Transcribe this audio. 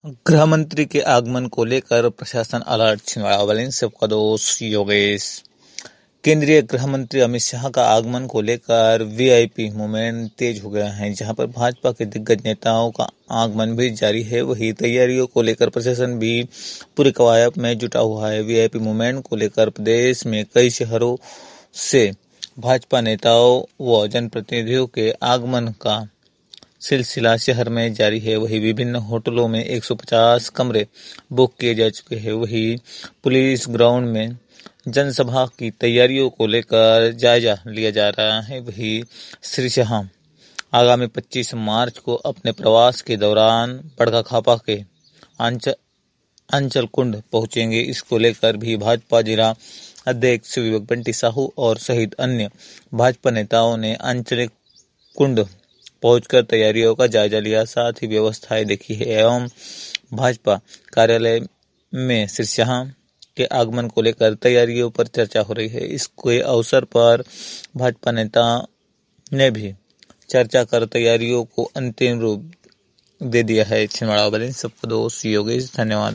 गृह मंत्री के आगमन को लेकर प्रशासन अलर्ट, छिंदवाड़ा वाले सबका दोस्त योगेश। केंद्रीय गृह मंत्री अमित शाह का आगमन को लेकर वीआईपी मूवमेंट तेज हो गया है। जहां पर भाजपा के दिग्गज नेताओं का आगमन भी जारी है, वही तैयारियों को लेकर प्रशासन भी पूरी कवायद में जुटा हुआ है। वीआईपी मूवमेंट को लेकर प्रदेश में कई शहरों से भाजपा नेताओं व जनप्रतिनिधियों के आगमन का सिलसिला शहर में जारी है। वही विभिन्न होटलों में 150 कमरे बुक किए जा चुके हैं। वही पुलिस ग्राउंड में जनसभा की तैयारियों को लेकर जायजा लिया जा रहा है। वही श्री शाह आगामी 25 मार्च को अपने प्रवास के दौरान बड़काखापा के अंचल कुंड पहुंचेंगे। इसको लेकर भी भाजपा जिला अध्यक्ष विवेक बंटी साहू और सहित अन्य भाजपा नेताओं ने आंचलिक कुंड पहुंचकर तैयारियों का जायजा लिया, साथ ही व्यवस्थाएं देखी है एवं भाजपा कार्यालय में श्री शाह के आगमन को लेकर तैयारियों पर चर्चा हो रही है। इसके अवसर पर भाजपा नेता ने भी चर्चा कर तैयारियों को अंतिम रूप दे दिया है। छिंदवाड़ा वाले सबका दोस्त योगेश, धन्यवाद।